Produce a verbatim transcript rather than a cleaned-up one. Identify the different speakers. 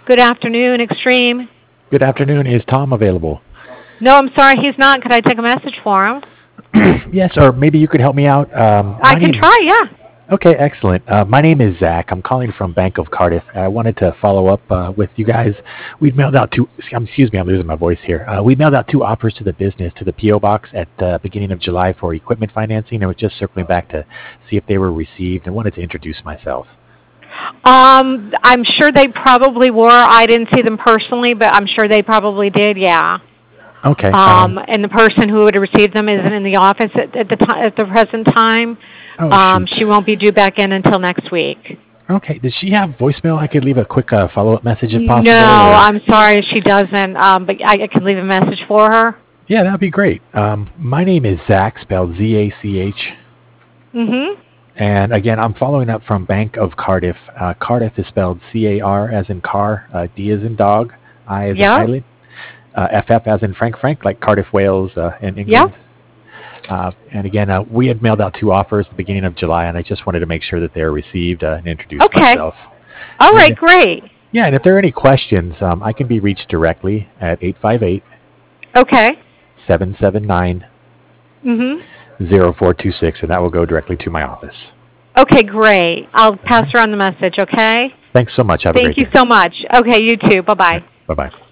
Speaker 1: Good afternoon, Extreme.
Speaker 2: Good afternoon. Is Tom available?
Speaker 1: No, I'm sorry, he's not. Could I take a message for him?
Speaker 2: Yes, or maybe you could help me out. Um,
Speaker 1: I
Speaker 2: my
Speaker 1: can
Speaker 2: name.
Speaker 1: try, yeah.
Speaker 2: Okay, excellent. Uh, my name is Zach. I'm calling from Bank of Cardiff. I wanted to follow up uh, with you guys. We've mailed out two. um, Excuse me, I'm losing my voice here. Uh, we mailed out two offers to the business to the P O box at the beginning of July for equipment financing. I was just circling back to see if they were received and wanted to introduce myself.
Speaker 1: Um, I'm sure they probably were. I didn't see them personally, but I'm sure they probably did, yeah.
Speaker 2: Okay.
Speaker 1: Um,
Speaker 2: Um,
Speaker 1: and the person who would have received them isn't in the office at, at the ti at the present time.
Speaker 2: oh
Speaker 1: Um,
Speaker 2: shoot.
Speaker 1: she won't be due back in until next week.
Speaker 2: Okay. Does she have voicemail? I could leave a quick uh, follow up message if
Speaker 1: No,
Speaker 2: possible. Or
Speaker 1: I'm sorry she doesn't, um, but I, I can leave a message for her.
Speaker 2: yeah, that'd be great. Um, my name is Zach, spelled Z A C H.
Speaker 1: Mm-hmm.
Speaker 2: And again, I'm following up from Bank of Cardiff. Uh, Cardiff is spelled C A R as in car, uh, D as in dog, I as in
Speaker 1: Yep.
Speaker 2: island, uh, F F as in Frank Frank, like Cardiff, Wales, uh, in
Speaker 1: Yep.
Speaker 2: England. Uh, and again, uh, we had mailed out two offers at the beginning of July, and I just wanted to make sure that they were received uh, and introduce
Speaker 1: Okay.
Speaker 2: myself.
Speaker 1: All
Speaker 2: And
Speaker 1: right,
Speaker 2: if-
Speaker 1: great.
Speaker 2: yeah, and if there are any questions, um, I can be reached directly at eight five eight,
Speaker 1: Okay.
Speaker 2: seven seven nine,
Speaker 1: Mm-hmm.
Speaker 2: zero four two six, and that will go directly to my office.
Speaker 1: Okay, great. I'll pass her on the message, okay?
Speaker 2: Thanks so much. Have a
Speaker 1: Thank
Speaker 2: great
Speaker 1: you
Speaker 2: day.
Speaker 1: so much. Okay, you too. Bye-bye.
Speaker 2: Bye-bye.